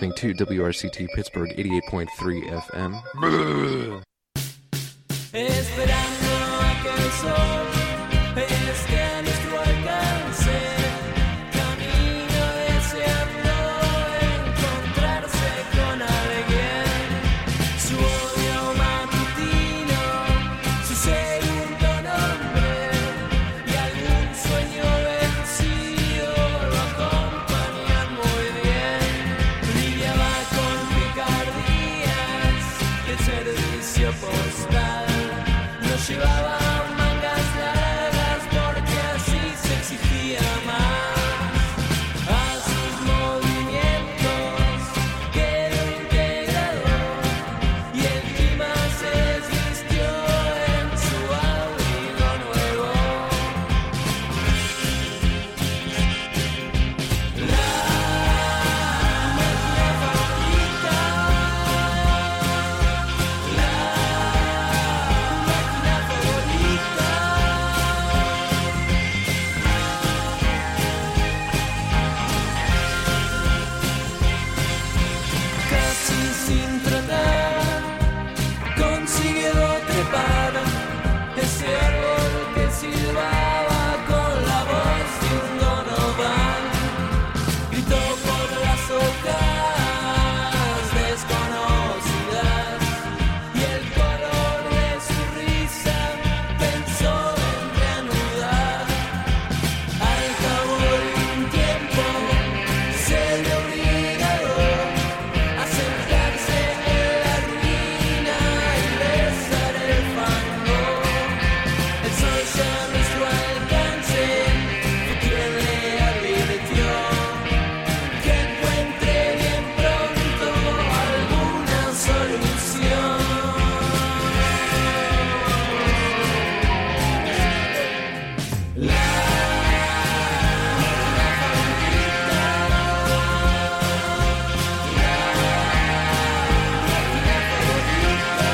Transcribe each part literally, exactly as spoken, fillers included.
listening to W R C T Pittsburgh eighty-eight point three F M. Esperando a que el sol esté a nuestro alcance, camino deseando encontrarse con alguien. Su odio matutino, su segundo nombre y algún sueño vencido lo acompañan muy bien. Lidiaba con picardías el servicio postal. Llevaba mangas largas porque así se exigía más. A sus movimientos quedó integrado y el clima se desvistió en su abrigo nuevo. La máquina favorita, la ese árbol que silbaba con la voz de un Donovan, gritó por las hojas desconocidas y el color de su risa pensó en reanudar. Al cabo de un tiempo se vio obligado a sentarse en la ruina y besar el fango. El sol ya a nuestro alcance fue quien le advirtió que encuentre bien pronto alguna solución. La máquina favorita, la máquina favorita.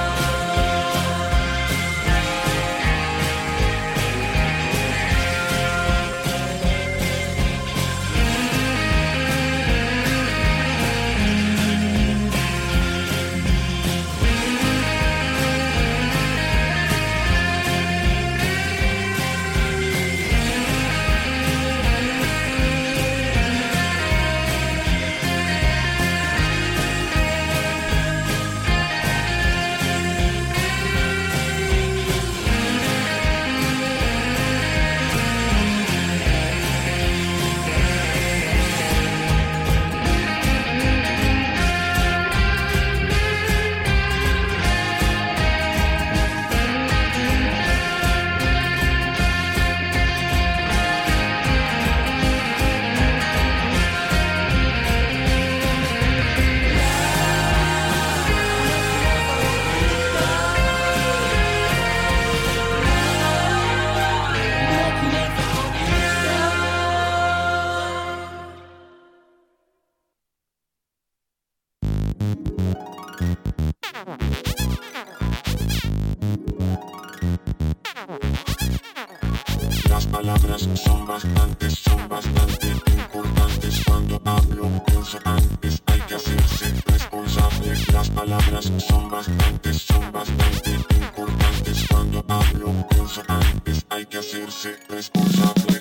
Las palabras son bastantes, son bastante importantes. Cuando hablo, pienso antes, hay que hacerse responsable. Las palabras son bastantes, son bastante importantes. Cuando hablo, pienso antes, hay que hacerse responsable.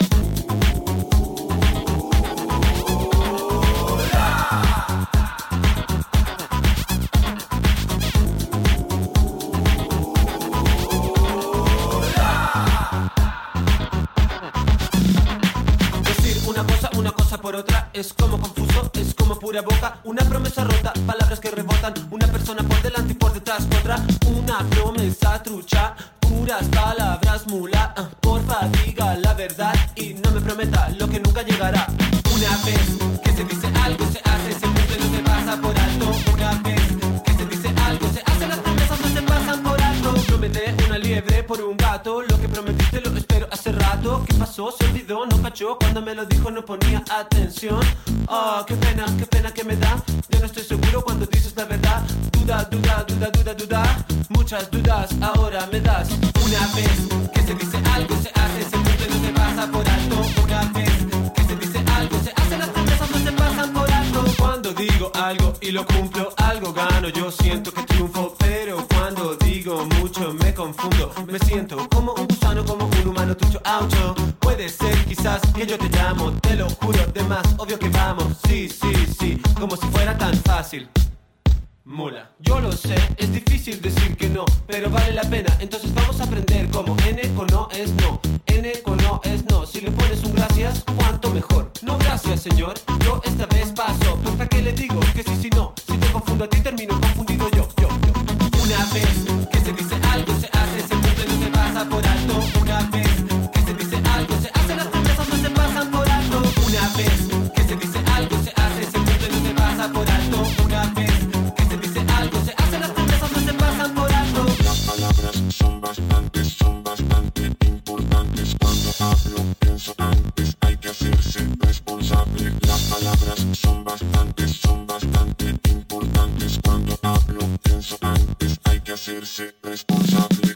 Por otra, es como confuso, es como pura boca, una promesa rota, palabras que rebotan, una persona por delante y por detrás otra, una promesa trucha, puras palabras mula, uh, porfa diga la verdad y no me prometa lo que nunca llegará. Una vez que se dice algo se hace, se cumple, no se pasa por alto. Una vez que se dice algo se hace, las promesas no se pasan por alto. Promete una liebre por un gato, lo que prometiste lo espero hace rato. ¿Qué pasó? Se olvidó, no cachó, cuando me lo dijo no ponía atención. Oh, qué pena, qué pena que me da. Yo no estoy seguro cuando dices la verdad. Duda, duda, duda, duda, duda. Muchas dudas ahora me das. Una vez que se dice algo se hace, se cumple, no se pasa por alto. Una vez que se dice algo se hace, las promesas no se pasan por alto. Cuando digo algo y lo cumplo, algo gano, yo siento que triunfo, pero cuando digo mucho me confundo, me siento como un gusano, como un humano trucho, auto. Puede ser quizás que yo te llamo, te lo juro, de más obvio que vamos, sí, sí, sí, como si fuera tan fácil. Mula, yo lo sé, es difícil decir que no, pero vale la pena, entonces vamos a aprender como N con no es no, N con no es no, si le pones un gracias, cuánto mejor. No gracias señor, yo esta vez paso, pues para qué le digo que sí, sí, no, si te confundo a ti termino confundido yo, yo, yo. Una vez que se dice algo se hace, se cumple, no se pasa por alto. Una vez que se dice algo se hace, las promesas no se pasan por alto. Una vez que se dice algo se hace, se cumple, no se pasa por alto. Una vez que se dice algo se hace, las promesas no se pasan por alto. Las palabras son bastantes, son bastante importantes. Cuando hablo, pienso antes, hay que hacerse responsable. Las palabras son bastantes, son bastante importantes. Cuando hablo, pienso antes, hay que hacerse responsable.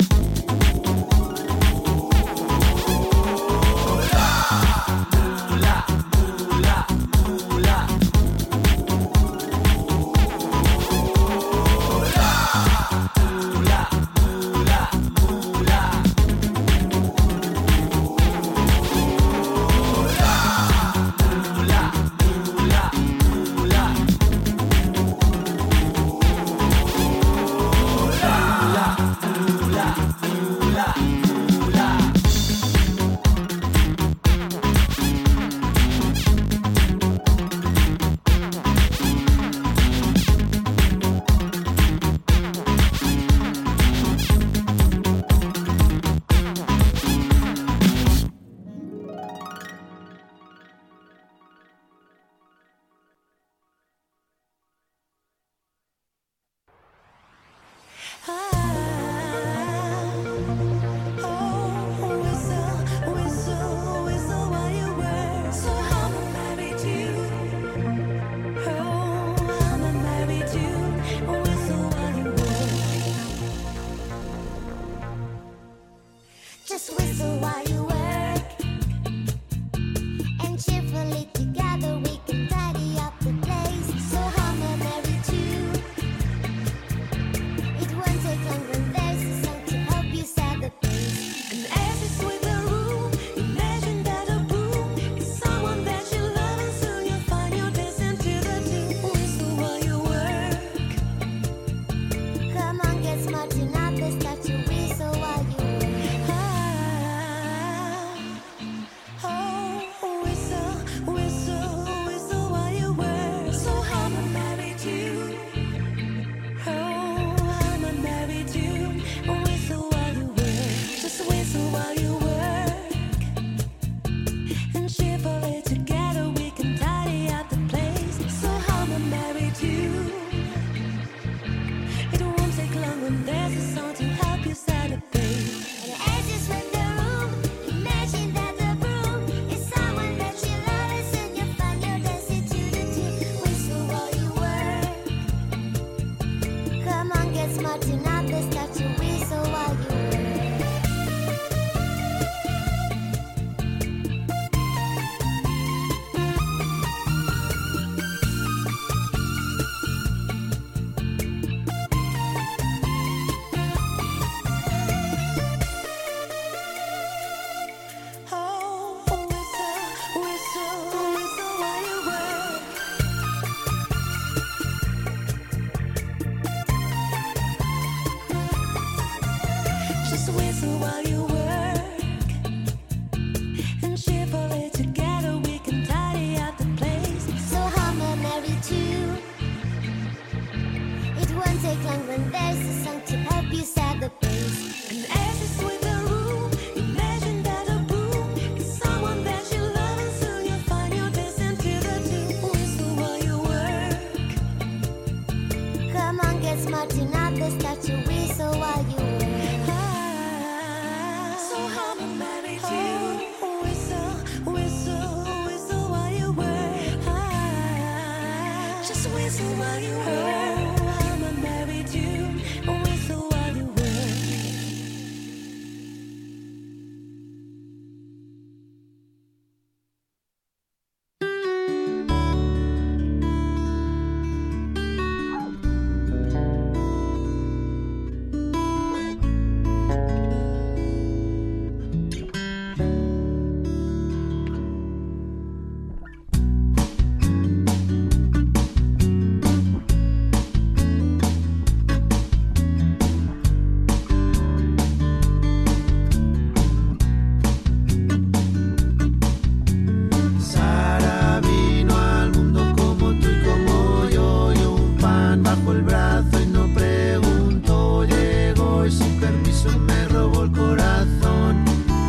pan bajo el brazo y no preguntó. Llegó y sin permiso me robó el corazón.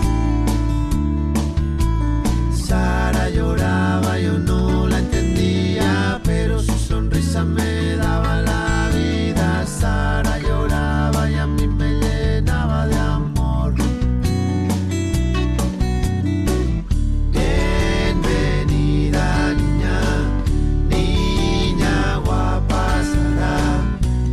Sara lloraba, yo no la entendía, pero su sonrisa me daba la vida. Sara lloraba y a mí me llenaba de amor. Bienvenida niña, niña guapa Sara.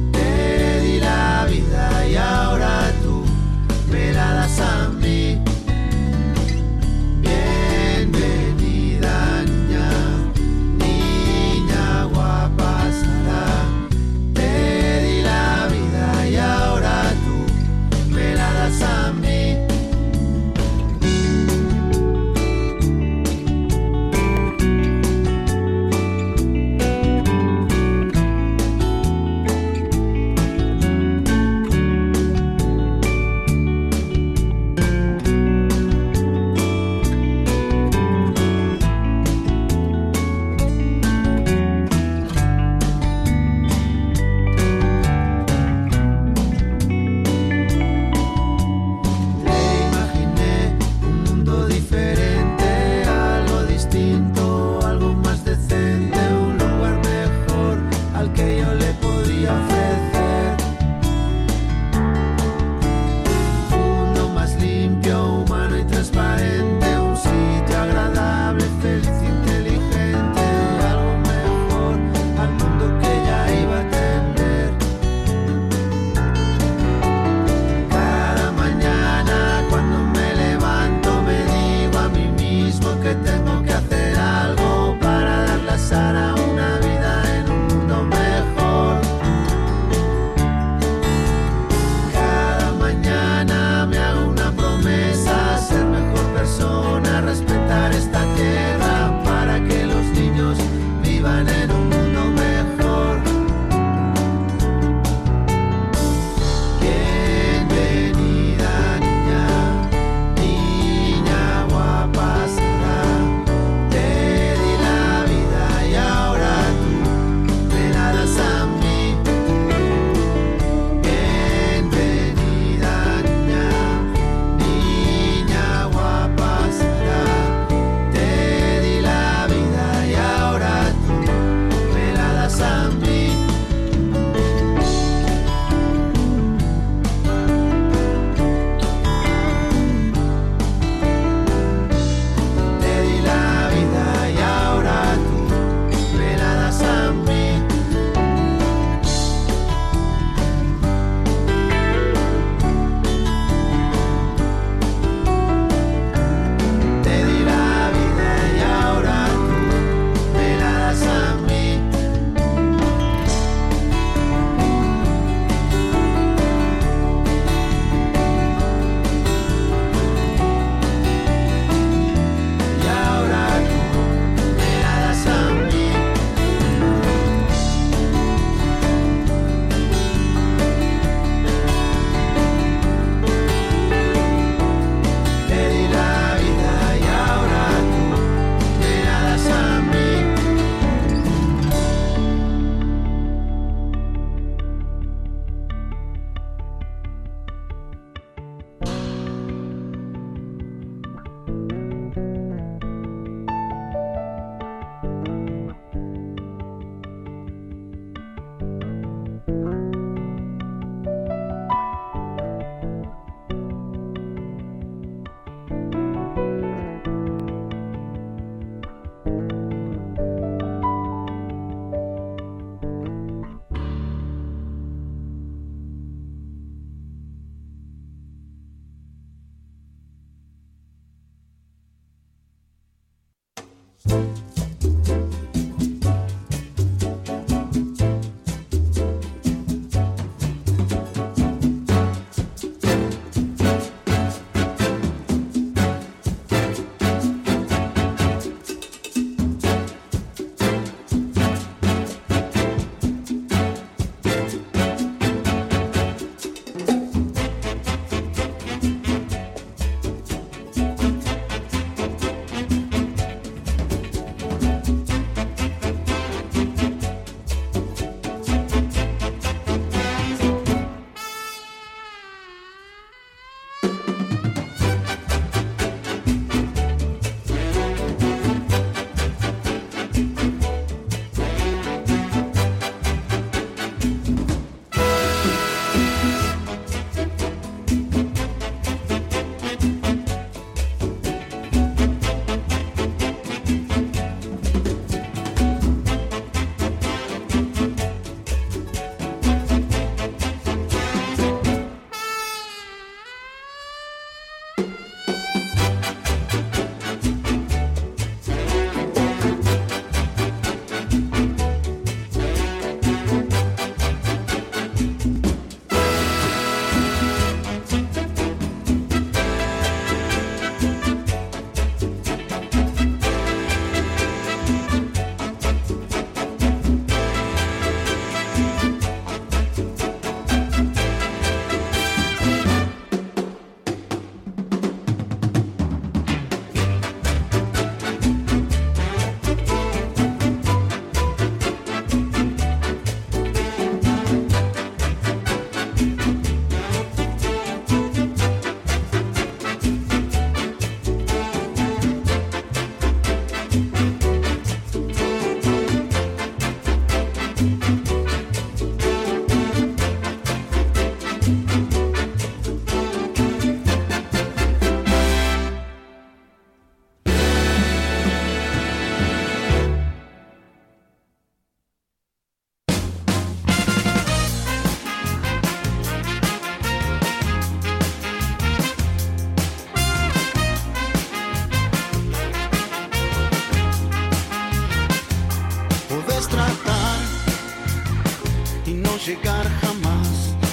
llegar jamás.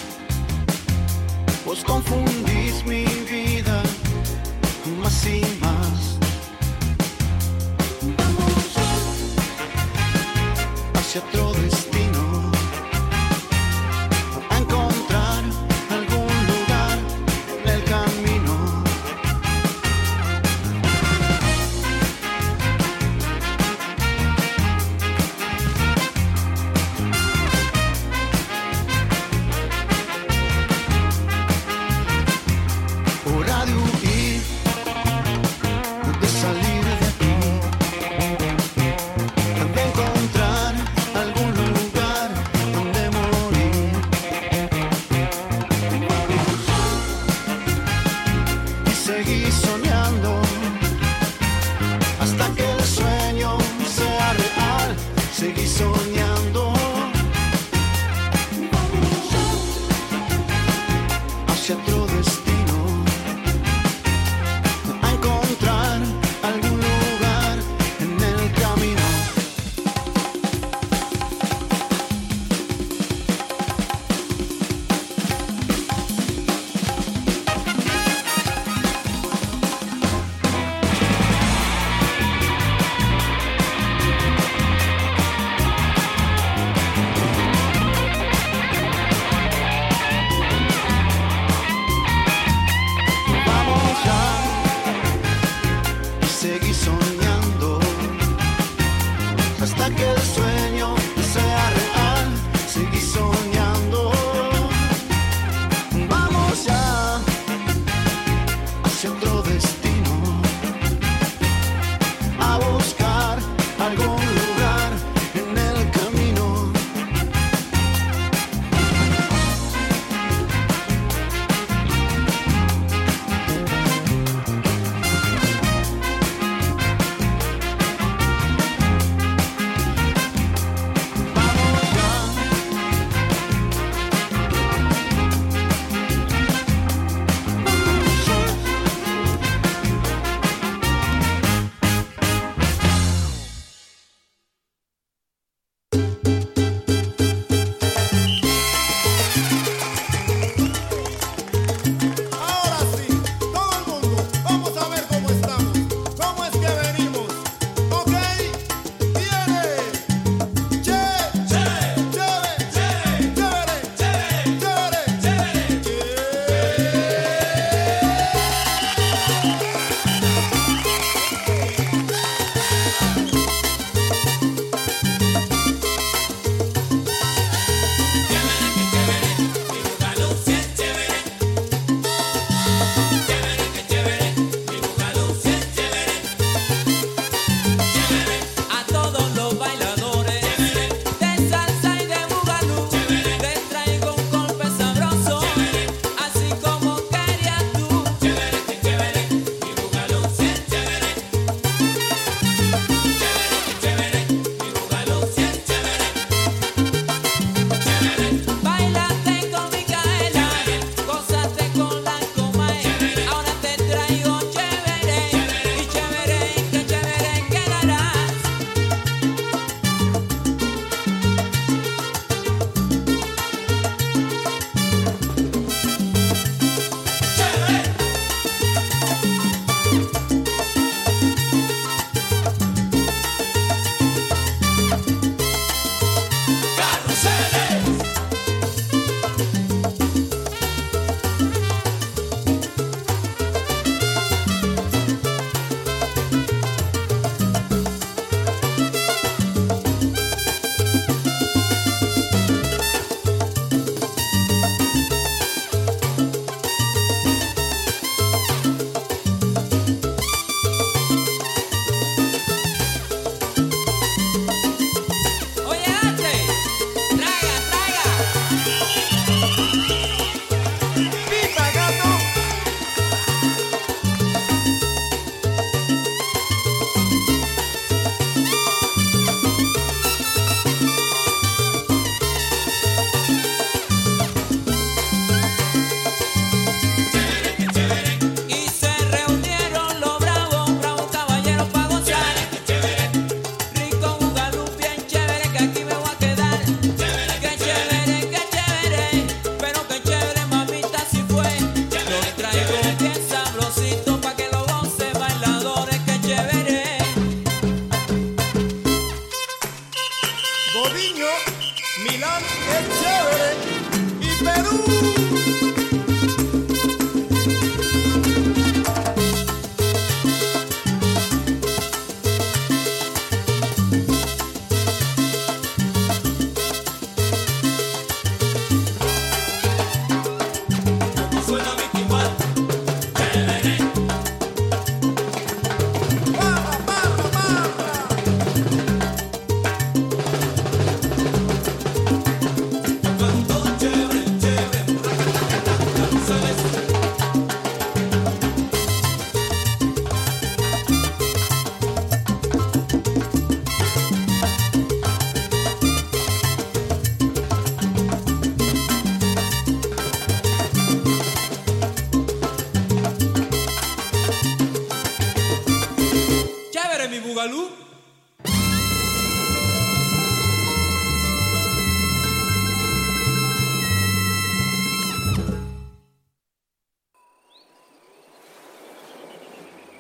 Vos confundís mi vida más y más. Vamos hacia otro destino, a encontrar algún lugar en el camino. Hora de huir, de salir de aquí, de encontrar algún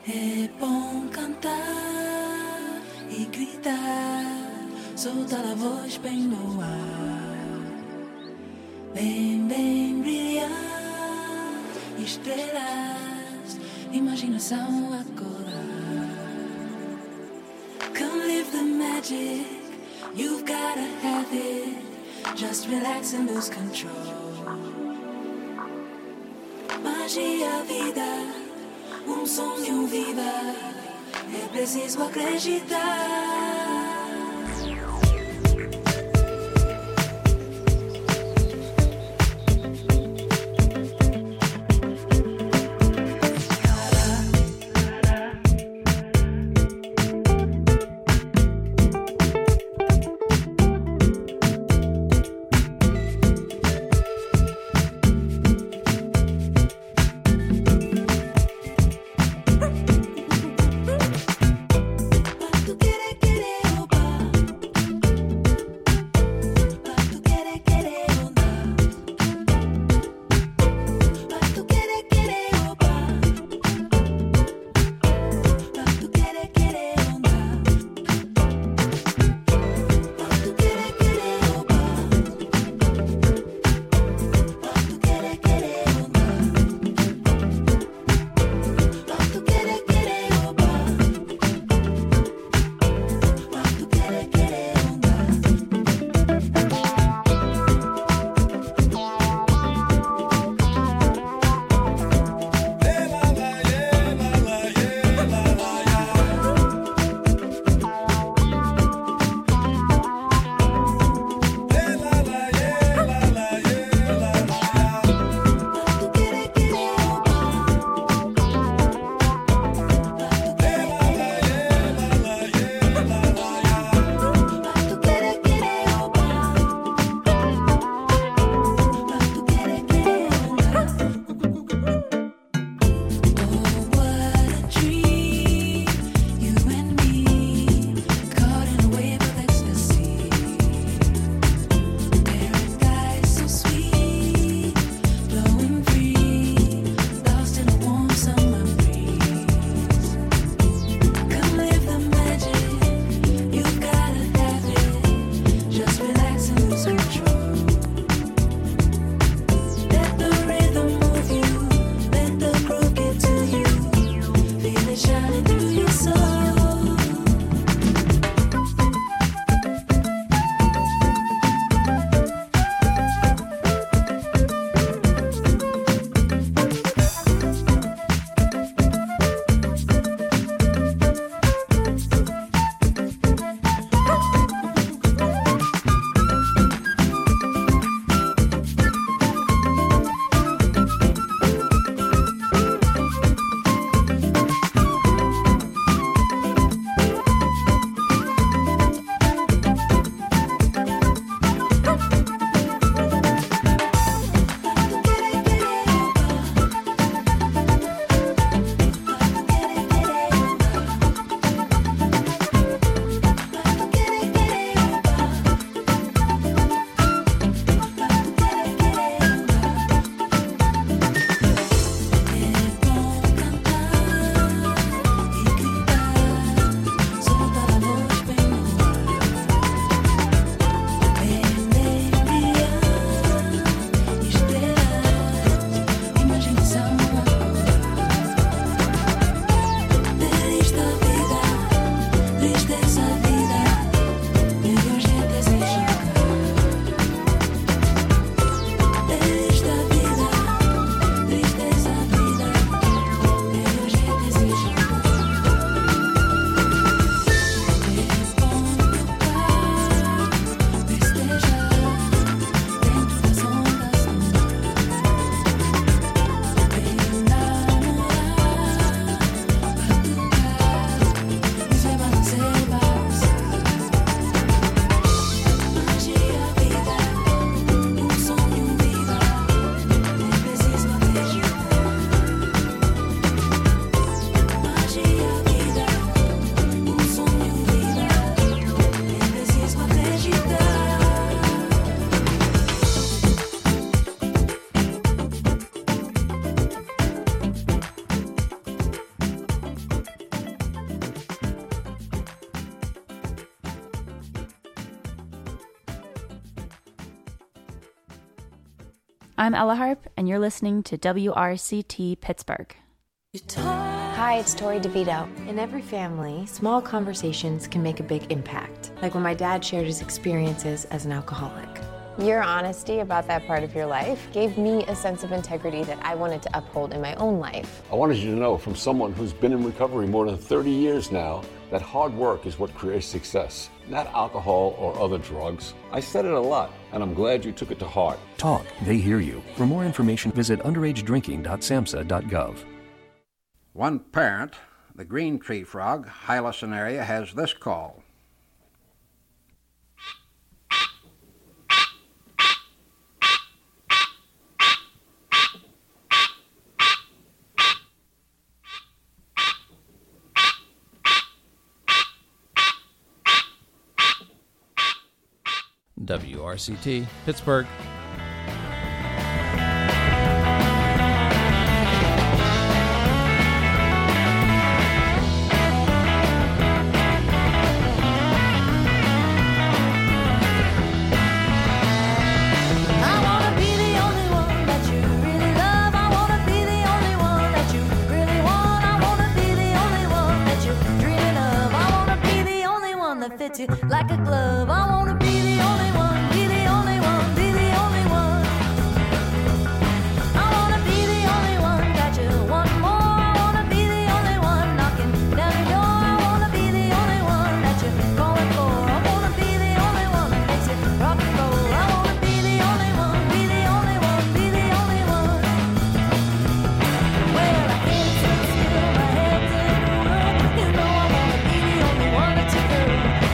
É bom cantar e gritar, soltar a voz bem no ar, bem, bem brilhar, estrelas, imaginação a corar. Come live the magic, you've gotta have it, just relax and lose control. Magia, vida, um sonho viva, é preciso acreditar. Tú quieres que I'm Ella Harp, and you're listening to W R C T Pittsburgh. Hi, it's Tori DeVito. In every family, small conversations can make a big impact, like when my dad shared his experiences as an alcoholic. Your honesty about that part of your life gave me a sense of integrity that I wanted to uphold in my own life. I wanted you to know from someone who's been in recovery more than thirty years now that hard work is what creates success, not alcohol or other drugs. I said it a lot, and I'm glad you took it to heart. Talk, they hear you. For more information, visit underage drinking dot samhsa dot gov. One parent, the green tree frog, Hylosin area, has this call. W R C T, Pittsburgh. Like a glove, I wanna be the only one, be the only one, be the only one. I wanna be the only one, got you one more. I wanna be the only one knocking down your door. I wanna be the only one that you're going for. I wanna be the only one that makes it rock and roll. I wanna be the only one, be the only one, be the only one. Well, I can't sit still, my head's in the world. You know I wanna be the only one that you girl.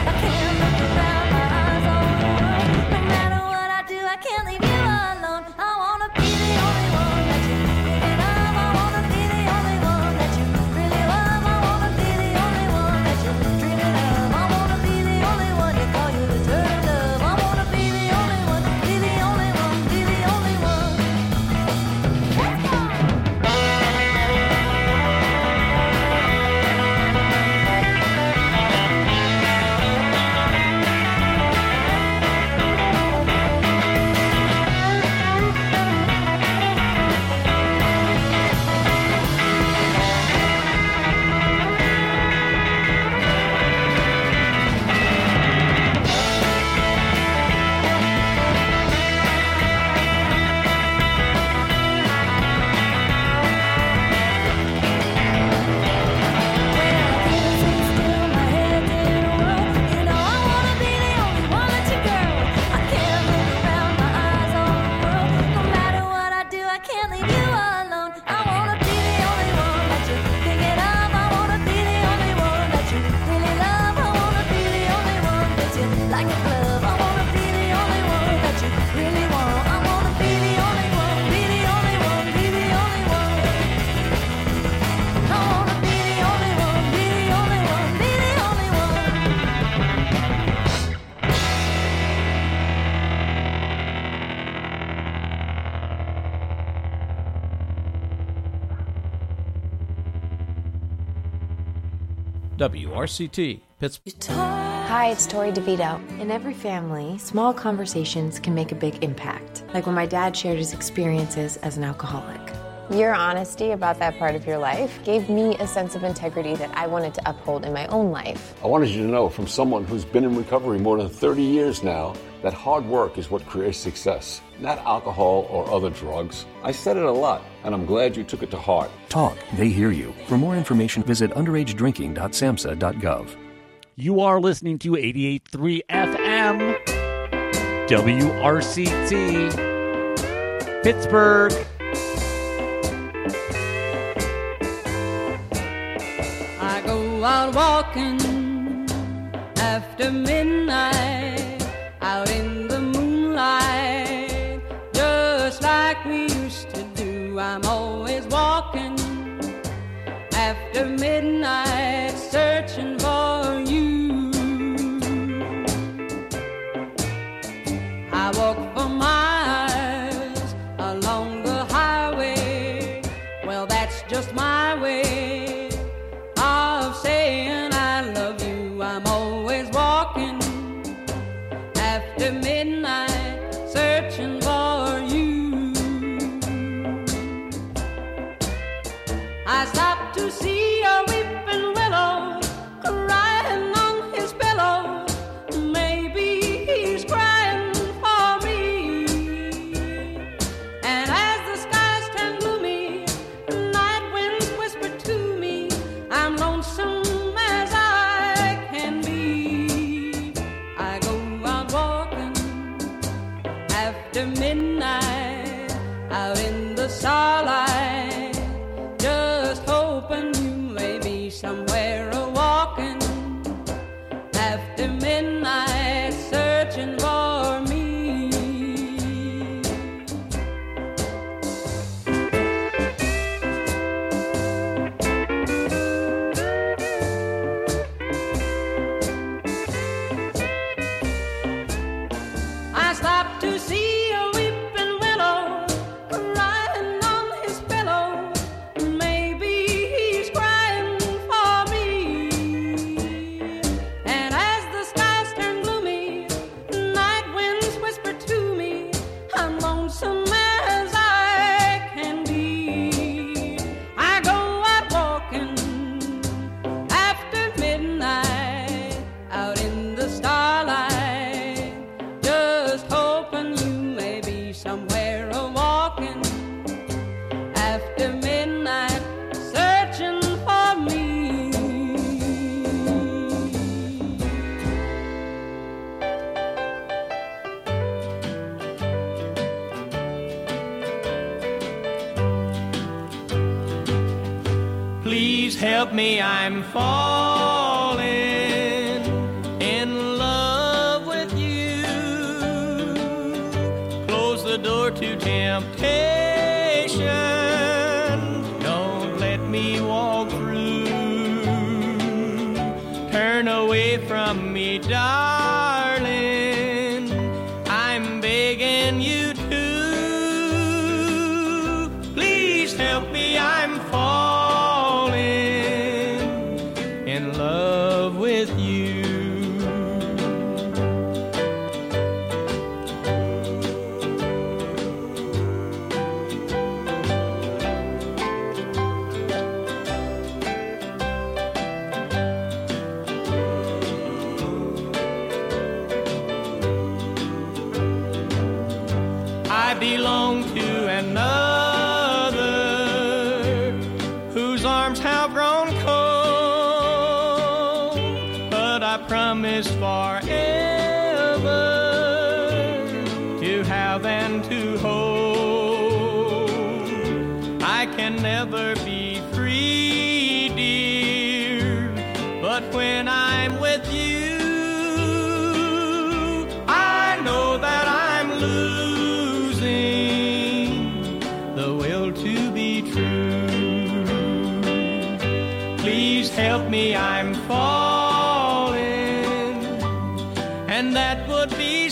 W R C T, Pittsburgh. Hi, it's Tori DeVito. In every family, small conversations can make a big impact, like when my dad shared his experiences as an alcoholic. Your honesty about that part of your life gave me a sense of integrity that I wanted to uphold in my own life. I wanted you to know from someone who's been in recovery more than thirty years now that hard work is what creates success, not alcohol or other drugs. I said it a lot, and I'm glad you took it to heart. Talk, they hear you. For more information, visit underage drinking dot samhsa dot gov. You are listening to eighty-eight point three F M, W R C T, Pittsburgh. I go out walking after midnight, out in the moonlight, just like we used to do. I'm always walking after midnight, searching for you. I walk for miles along the highway. Well, that's just my way of saying I love you. I'm always walking after midnight, searching for you. I stopped to see a weeping willow crying on his pillow. Maybe he's crying for me. And as the skies turn gloomy, night winds whisper to me, I'm lonesome as I can be. I go out walking after midnight, out in the starlight, just hoping you may be somewhere a walking after midnight, searching for me. I stopped to see a weeping willow crying on his pillow. Maybe he's crying for me. And as the skies turn gloomy, night winds whisper to me, I'm lonesome as I can be. I go out walking after midnight, out in the starlight, just hoping you may be somewhere a walking after midnight, searching for me. Please help me, I'm falling in love with you. Close the door to temptation. Don't let me walk through. Turn away from me, darling. I'm begging you to. Please help me, I'm falling in love with you. I belong to another whose arms have grown cold, but I promise forever to have and to hold. I can never be free, dear, but when I'm with you, I know that I'm losing the will to be true. Please help me, I'm falling, and that would be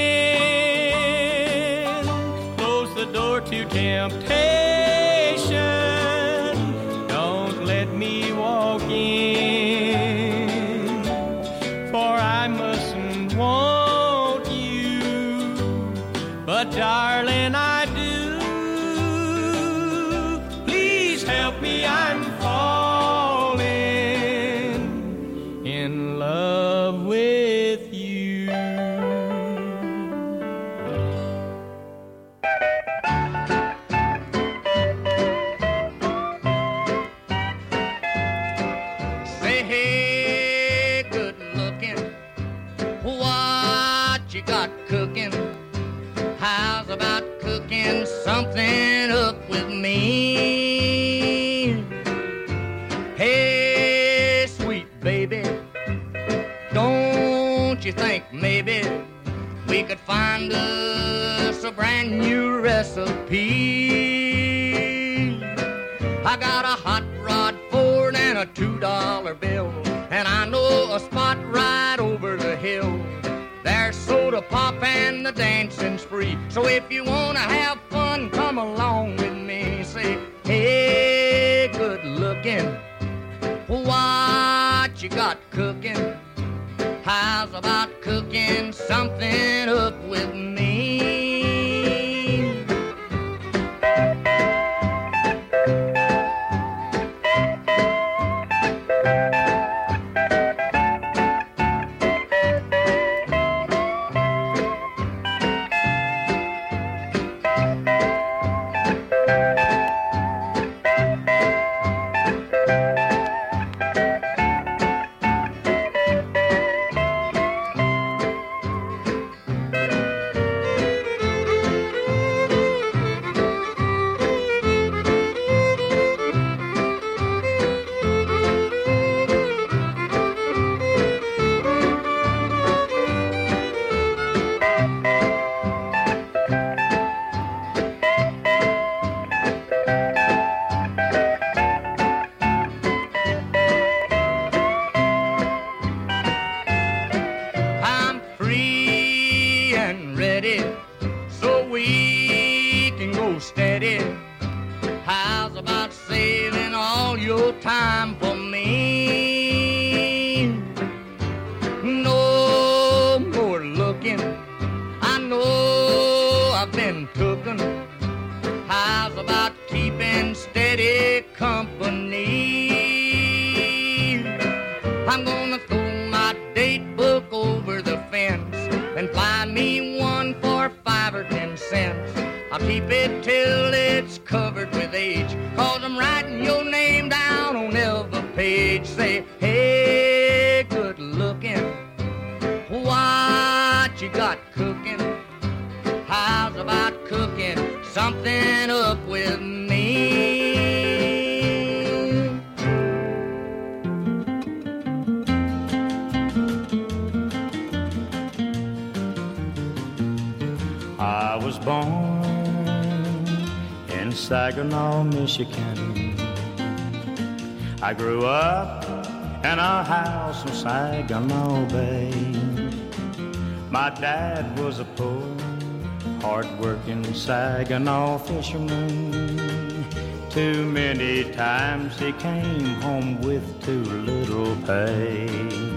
sin. Close the door to temptation. Don't let me walk in, for I mustn't want you, but darling, I do. Please help me, I'm falling in love with you. Say, hey, good looking, what you got cooking? How's about cooking something up with me? Hey, sweet baby, don't you think maybe we could find us a brand new recipe? I got a hot rod Ford and a two dollar bill, and I know a spot right over the hill. There's soda pop and the dancing spree. So if you wanna have fun, come along with me. Say, hey, good looking, what you got cooking? How's about cooking something up with me? can go steady. How's about saving all your time for me? No more looking, I know I've been cooking. How's about keeping steady company? I'm gonna throw my date book over the fence and find me one for five or ten cents. I'll keep it till it's covered with age, 'cause I'm writing your name down on every page. Say, hey, good looking, what you got cooking? How's about cooking something up with me? I was born in Saginaw, Michigan. I grew up in a house in Saginaw Bay. My dad was a poor, hard-working Saginaw fisherman. Too many times he came home with too little pay.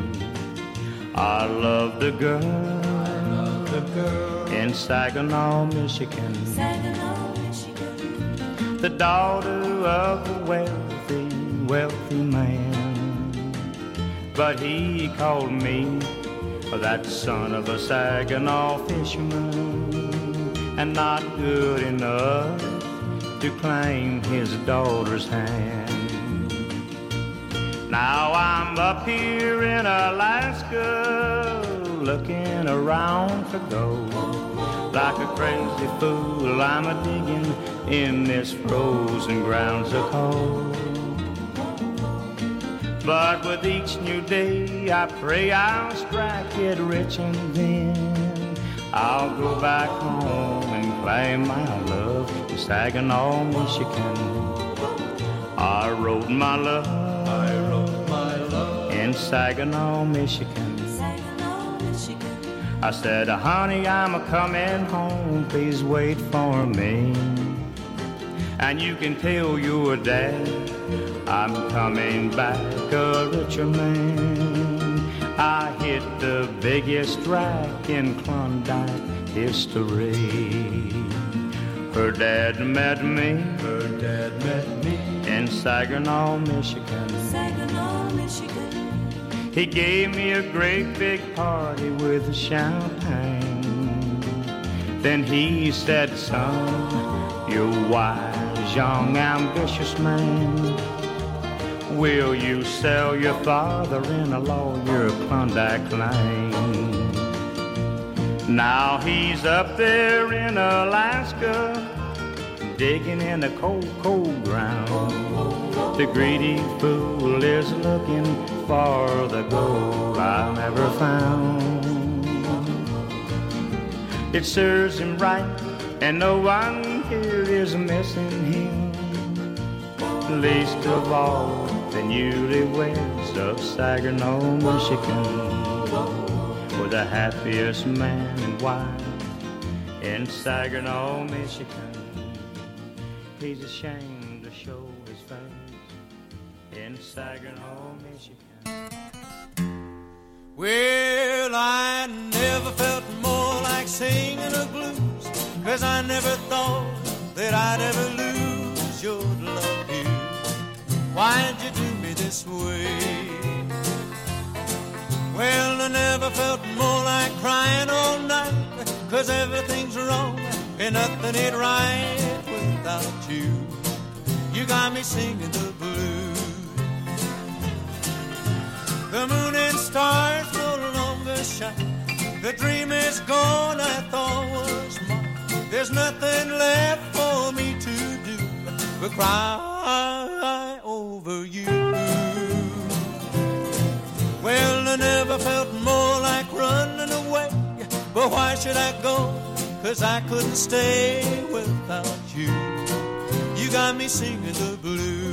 I loved a girl, I loved a girl in Saginaw, Michigan. Saginaw, Michigan. The daughter of a wealthy, wealthy man. But he called me that son of a Saginaw fisherman, and not good enough to claim his daughter's hand. Now I'm up here in Alaska, looking around for gold. Like a crazy fool, I'm a digging in this frozen ground so cold. But with each new day, I pray I'll strike it rich, and then I'll go back home and claim my love in Saginaw, Michigan. I wrote my love, I wrote my love in Saginaw, Michigan. Saginaw, Michigan. I said, honey, I'm a coming home, please wait for me. And you can tell your dad I'm coming back a richer man. I hit the biggest rack in Klondike history. Her dad met me, her dad met me in Saginaw, Michigan. Saginaw, Michigan. He gave me a great big party with champagne. Then he said, son, you're wise, young, ambitious man. Will you sell your father-in-law your Klondike claim? Now he's up there in Alaska, digging in the cold, cold ground. The greedy fool is looking for the gold I never found. It serves him right, and no one here is missing him, least of all the newlyweds of Saginaw, Michigan. We're the happiest man and wife in Saginaw, Michigan. He's ashamed to show his face in Saginaw, Michigan. Well, I never felt more like singing the blues, 'cause I never thought that I'd ever lose your love here. Why'd you do me this way? Well, I never felt more like crying all night, 'cause everything's wrong and nothing ain't right without you. You got me singing the blues. The moon and stars no longer shine. The dream is gone I thought was mine. There's nothing left for me to do but cry over you. Well, I never felt more like running away, but why should I go? 'Cause I couldn't stay without you. You got me singing the blues.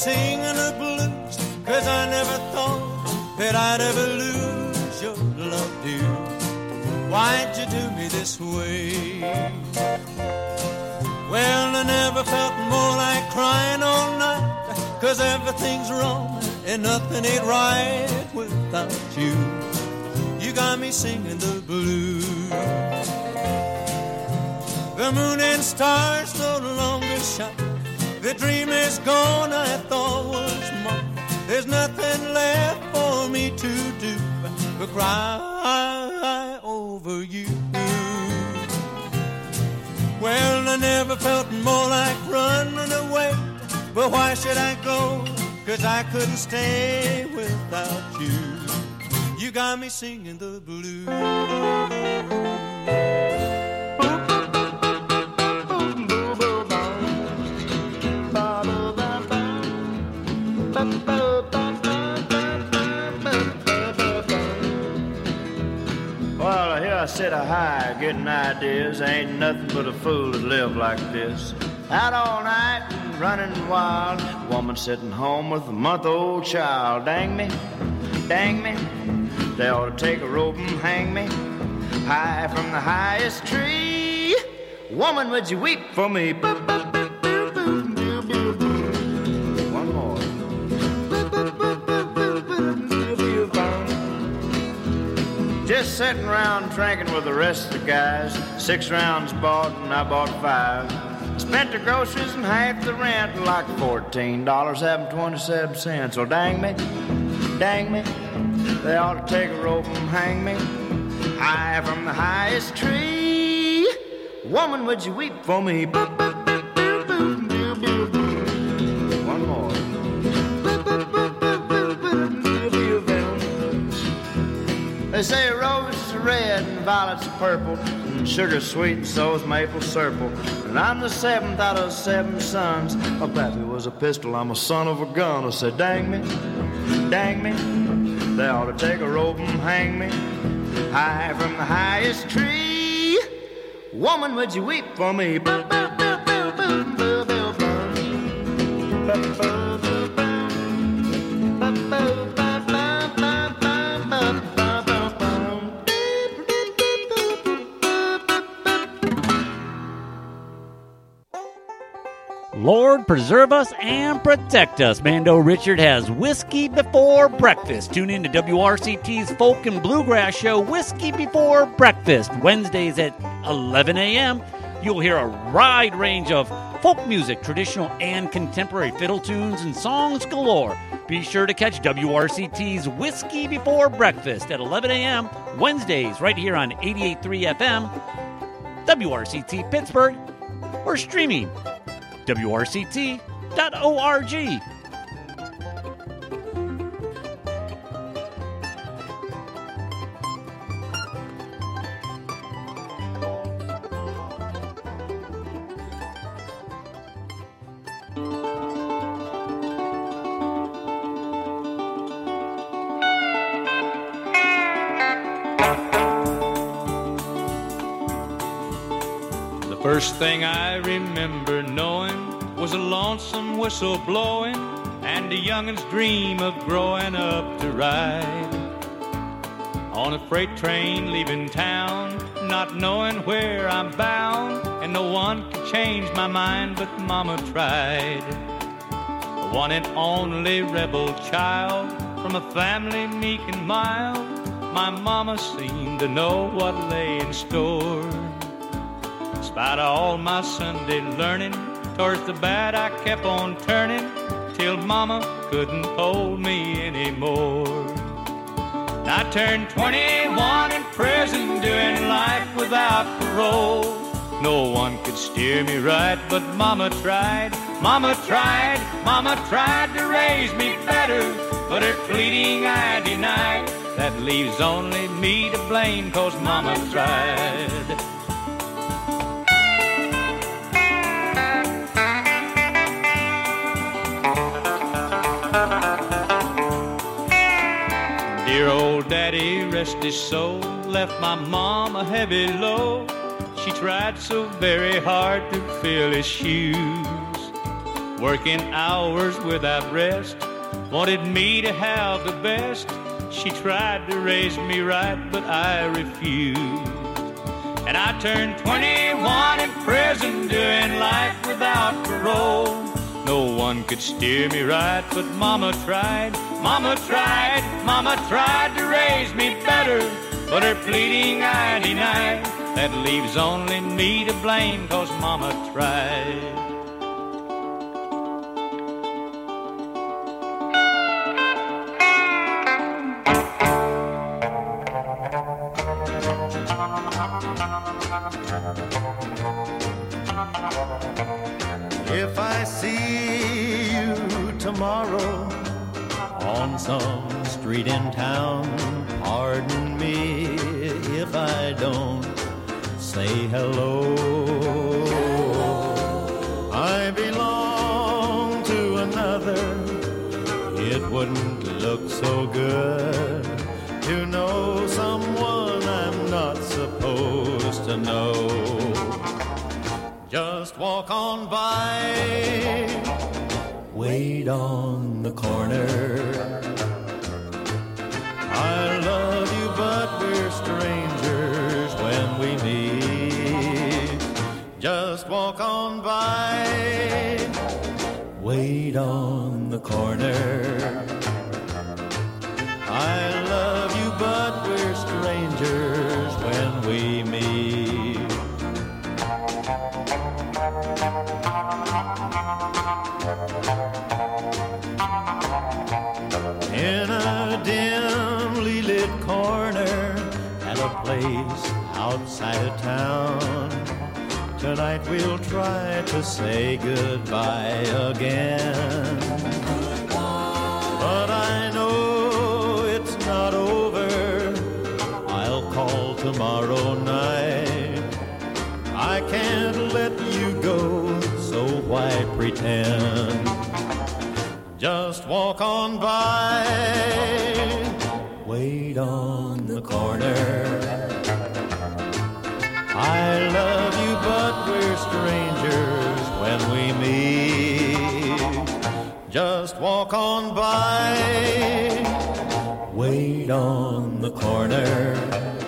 singing the blues, 'cause I never thought that I'd ever lose your love, dear. Why'd you do me this way? Well, I never felt more like crying all night, 'cause everything's wrong and nothing ain't right without you. You got me singing the blues. The moon and stars no longer shine. The dream is gone I thought was mine. There's nothing left for me to do but cry over you. Well, I never felt more like running away, but why should I go? 'Cause I couldn't stay without you. You got me singing the blues. Well, here I sit a high, getting ideas. Ain't nothing but a fool to live like this. Out all night and running wild. Woman sitting home with a month-old child. Dang me, dang me. They ought to take a rope and hang me high from the highest tree. Woman, would you weep for me? One more. Just sitting around drinking with the rest of the guys. Six rounds bought and I bought five. Spent the groceries and half the rent, like fourteen dollars having twenty-seven cents. Well, dang me, dang me. They ought to take a rope and hang me high from the highest tree. Woman, would you weep for me? One more. They say roses are red and violets are purple, and sugar's sweet and so's maple syrup. And I'm the seventh out of seven sons. My pappy was a pistol, I'm a son of a gun. I said, dang me, dang me. They ought to take a rope and hang me high from the highest tree. Woman, would you weep for me? Lord preserve us and protect us. Mando Richard has Whiskey Before Breakfast. Tune in to W R C T's Folk and Bluegrass show, Whiskey Before Breakfast, Wednesdays at eleven a.m. You'll hear a wide range of folk music, traditional and contemporary fiddle tunes, and songs galore. Be sure to catch W R C T's Whiskey Before Breakfast at eleven a.m. Wednesdays right here on eighty-eight point three F M, W R C T Pittsburgh, or streaming W R C T dot org. The first thing I remember knowing was a lonesome whistle blowing and a youngin's dream of growing up to ride on a freight train leaving town, not knowing where I'm bound, and no one could change my mind but Mama tried. The one and only rebel child from a family meek and mild, my Mama seemed to know what lay in store. In spite of all my Sunday learning, towards the bad I kept on turning, till Mama couldn't hold me anymore. I turned twenty-one in prison, doing life without parole. No one could steer me right, but Mama tried, Mama tried, Mama tried to raise me better, but her pleading I denied. That leaves only me to blame, 'cause Mama tried. Dear old daddy, rest his soul, left my mom a heavy load. She tried so very hard to fill his shoes. working hours without rest, wanted me to have the best. She tried to raise me right, but I refused. And I turned twenty-one in prison, doing life without parole. No one could steer me right, but Mama tried, Mama tried, Mama tried to raise me better, but her pleading I denied. That leaves only me to blame, 'cause Mama tried. If I see you tomorrow on some street in town, pardon me if I don't say hello. I belong to another. It wouldn't look so good to know someone I'm not supposed to know. Just walk on by, wait on the corner. I love you, but we're strangers when we meet. Just walk on by, wait on the corner. I love you, but we're strangers when we meet. In a dimly lit corner at a place outside of town, tonight we'll try to say goodbye again. But I know it's not over. I'll call tomorrow night. I can't let you go, so why pretend? Just walk on by, wait on the corner. I love you, but we're strangers when we meet. Just walk on by, wait on the corner.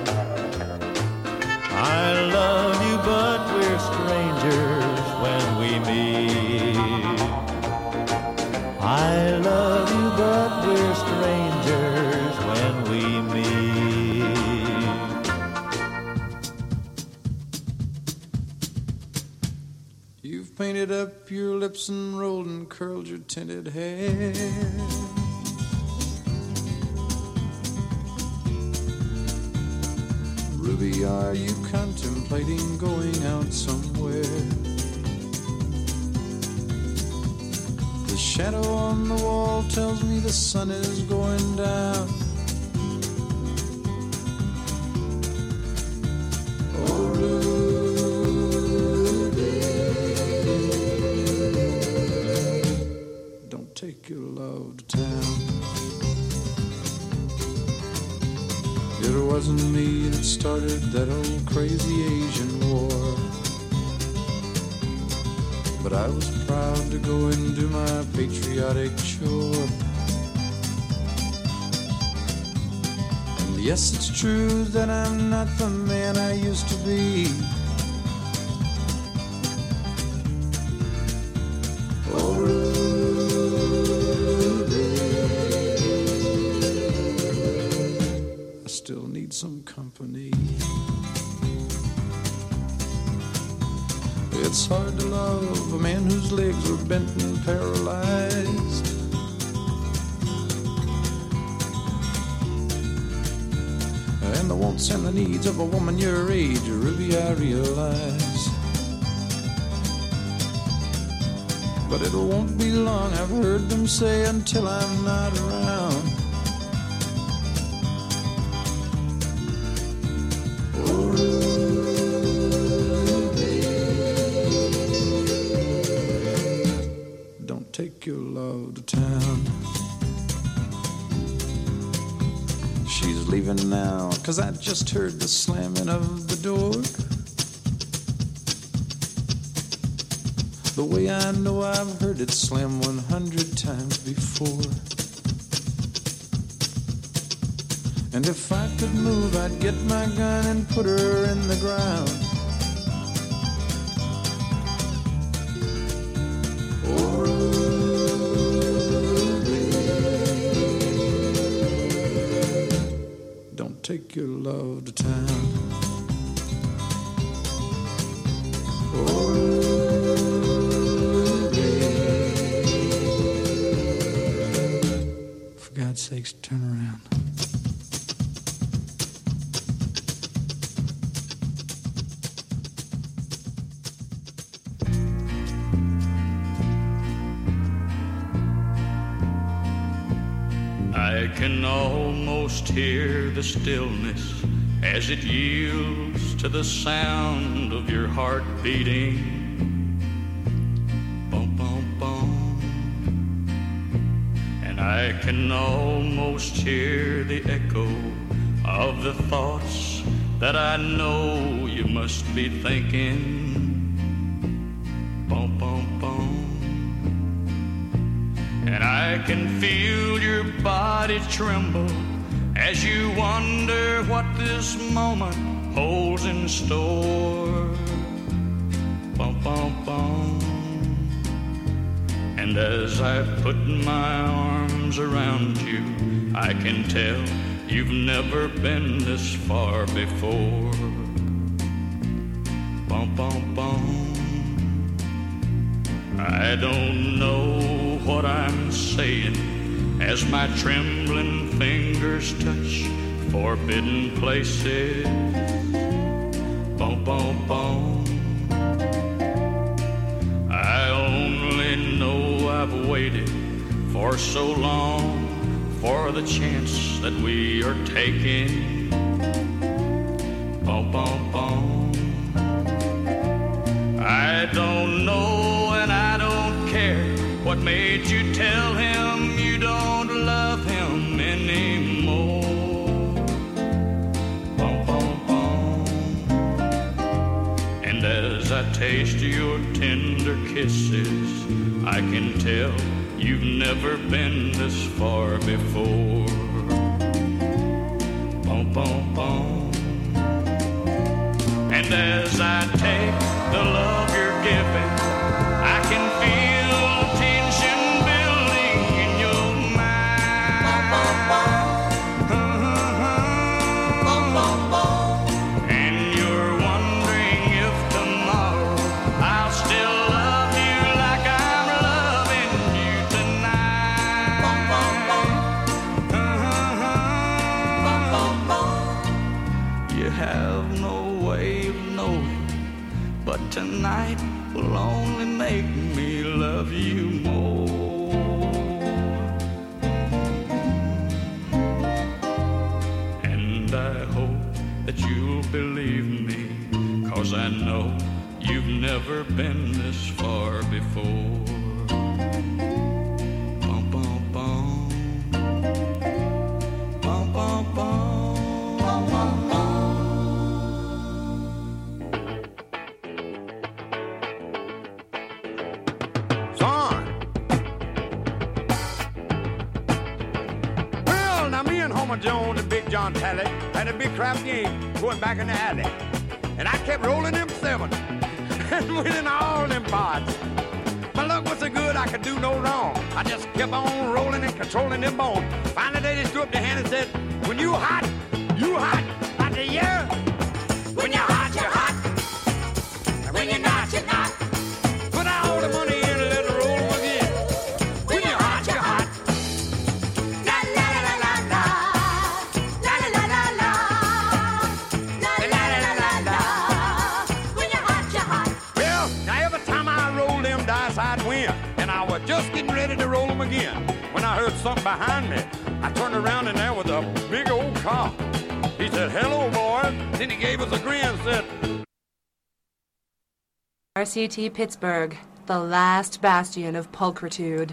I love you, but we're strangers when we meet. I love you, but we're strangers when we meet. You've painted up your lips and rolled and curled your tinted hair. Ruby, are you contemplating going out somewhere? The shadow on the wall tells me the sun is going down. Oh, Ruby, don't take your love to town. It wasn't me that started that old crazy Asian war, but I was proud to go and do my patriotic chore. And yes, it's true that I'm not the man I used to be. Oh, Ruby, I still need some company. It's hard to love a man whose legs are bent and paralyzed. And the wants and the needs of a woman your age, Ruby, I realize. But it won't be long, I've heard them say, until I'm not around. Oh, take your love to town. She's leaving now, 'cause I just heard the slamming of the door. the way I know I've heard it slam one hundred times before. And if I could move, I'd get my gun and put her in the ground. Oh, Ruby, don't take your love to town. Oh, Ruby, for God's sakes, turn around. I can almost hear the stillness as it yields to the sound of your heart beating. Bum, bum, bum. And I can almost hear the echo of the thoughts that I know you must be thinking. Bum, bum, bum. And I can feel your body tremble as you wonder what this moment holds in store. Bum, bum, bum. And as I put my arms around you, I can tell you've never been this far before. Bum, bum, bum. I don't know what I'm saying as my trembling fingers touch forbidden places. Bum, bum, bum. I only know I've waited for so long for the chance that we are taking. Bum, bum, bum. I don't know and I don't care what made you tell him you don't love him anymore. Bum, bum, bum. And as I taste your tender kisses, I can tell you've never been this far before. Bum, bum, bum. And as I take the love you're giving, I can feel tension building in your mind. And you're wondering if tomorrow I'll still love you like I'm loving you tonight. You have no way of knowing, but tonight will only make me love you more. And I hope that you'll believe me, 'cause I know you've never been this far before. Bum, bum, bum. Bum, bum, bum. Bum, bum, bum. Jones and Big John Talley had a big crap game going back in the alley. And I kept rolling them seven and winning all them pots. My luck was so good I could do no wrong. I just kept on rolling and controlling them bones. Finally they just threw up their hand and said, when you hot, you hot. I said, yeah. When you're hot, you're hot. And when you're not, you're not. Put all the money in and let it roll them again. When you're hot, you're hot. I'd win, and I was just getting ready to roll them again when I heard something behind me. I turned around and there was a big old cop. He said, hello, boy. Then he gave us a grin and said, R C T Pittsburgh, the last bastion of pulchritude.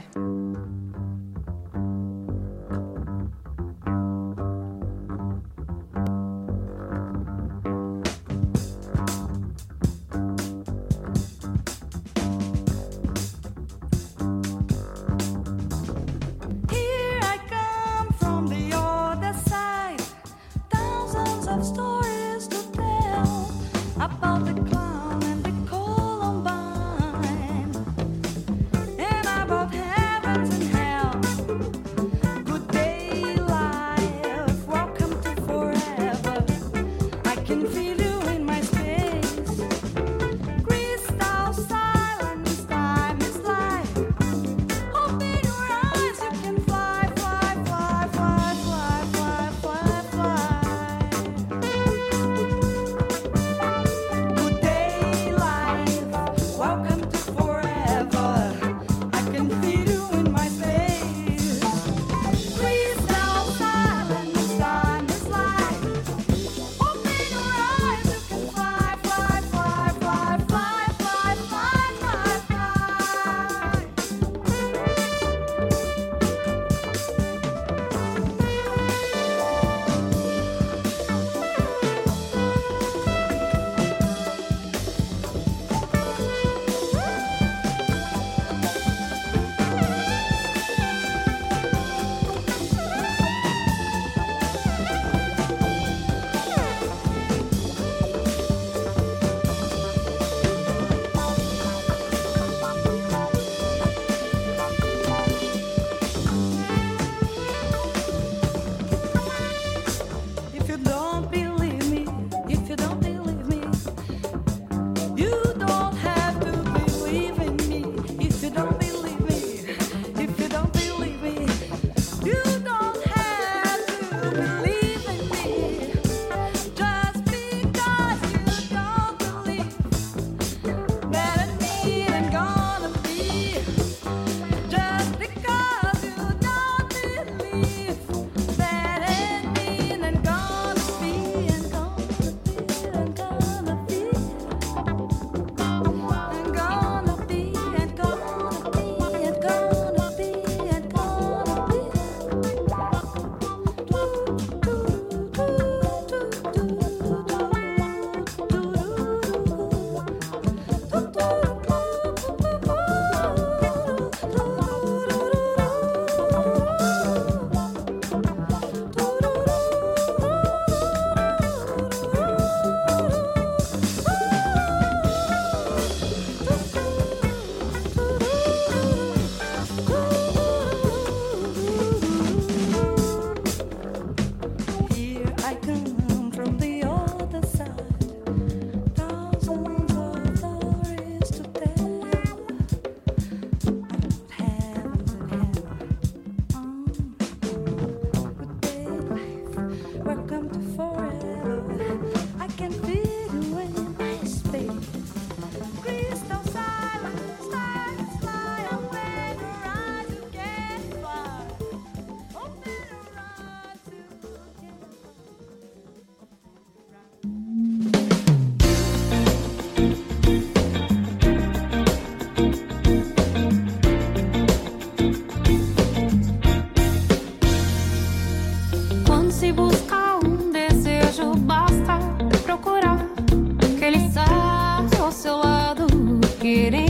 querer.